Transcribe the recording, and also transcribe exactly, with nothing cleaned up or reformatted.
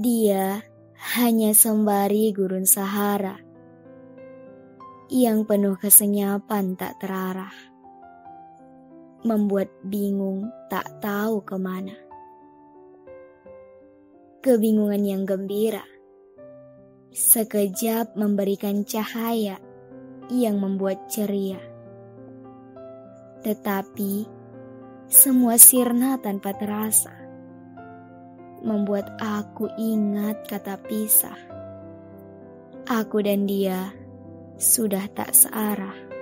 Dia hanya sembari gurun Sahara yang penuh kesenyapan tak terarah, membuat bingung tak tahu kemana. Kebingungan yang gembira sekejap memberikan cahaya yang membuat ceria. Tetapi semua sirna tanpa terasa, membuat aku ingat kata pisah. Aku dan dia sudah tak searah.